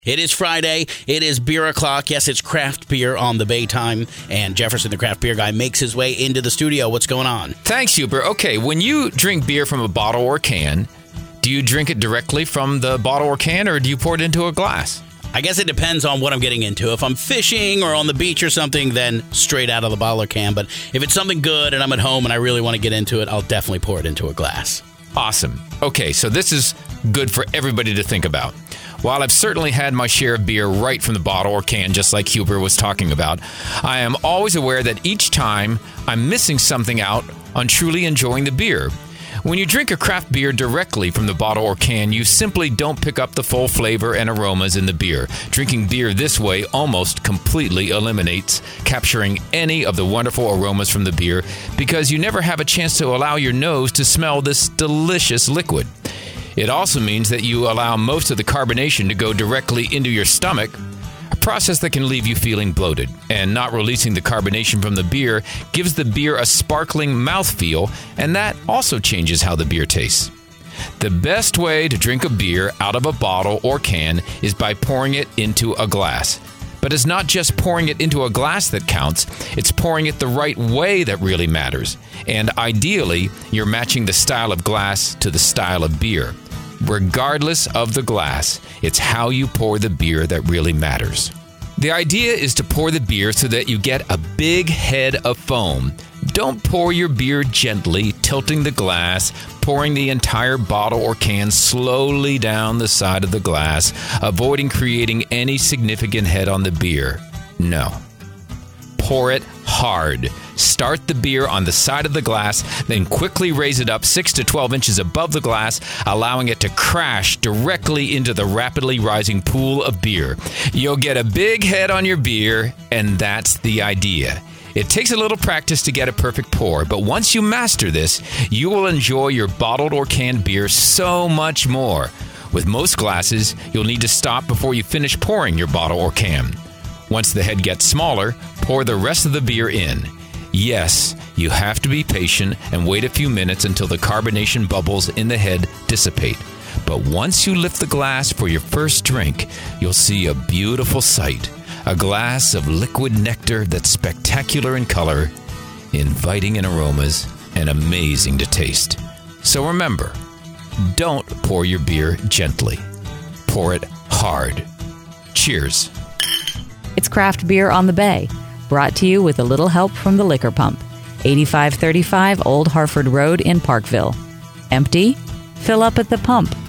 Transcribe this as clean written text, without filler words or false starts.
It is Friday. It is beer o'clock. Yes, it's craft beer on the Bay time. And Jefferson, the craft beer guy, makes his way into the studio. What's going on? Thanks, Huber. Okay, when you drink beer from a bottle or can, do you drink it directly from the bottle or can, or do you pour it into a glass? I guess it depends on what I'm getting into. If I'm fishing or on the beach or something, then straight out of the bottle or can. But if it's something good and I'm at home and I really want to get into it, I'll definitely pour it into a glass. Awesome. Okay, so this is good for everybody to think about. While I've certainly had my share of beer right from the bottle or can, just like Huber was talking about, I am always aware that each time I'm missing something out on truly enjoying the beer. When you drink a craft beer directly from the bottle or can, you simply don't pick up the full flavor and aromas in the beer. Drinking beer this way almost completely eliminates capturing any of the wonderful aromas from the beer because you never have a chance to allow your nose to smell this delicious liquid. It also means that you allow most of the carbonation to go directly into your stomach, a process that can leave you feeling bloated. And not releasing the carbonation from the beer gives the beer a sparkling mouthfeel, and that also changes how the beer tastes. The best way to drink a beer out of a bottle or can is by pouring it into a glass. But it's not just pouring it into a glass that counts, it's pouring it the right way that really matters. And ideally, you're matching the style of glass to the style of beer. Regardless of the glass, it's how you pour the beer that really matters. The idea is to pour the beer so that you get a big head of foam. Don't pour your beer gently, tilting the glass, pouring the entire bottle or can slowly down the side of the glass, avoiding creating any significant head on the beer. No. Pour it hard. Start the beer on the side of the glass, then quickly raise it up 6 to 12 inches above the glass, allowing it to crash directly into the rapidly rising pool of beer. You'll get a big head on your beer, and that's the idea. It takes a little practice to get a perfect pour, but once you master this, you will enjoy your bottled or canned beer so much more. With most glasses, you'll need to stop before you finish pouring your bottle or can. Once the head gets smaller, pour the rest of the beer in. Yes, you have to be patient and wait a few minutes until the carbonation bubbles in the head dissipate. But once you lift the glass for your first drink, you'll see a beautiful sight. A glass of liquid nectar that's spectacular in color, inviting in aromas, and amazing to taste. So remember, don't pour your beer gently. Pour it hard. Cheers. It's Craft Beer on the Bay, brought to you with a little help from the Liquor Pump, 8535 Old Harford Road in Parkville. Empty? Fill up at the pump.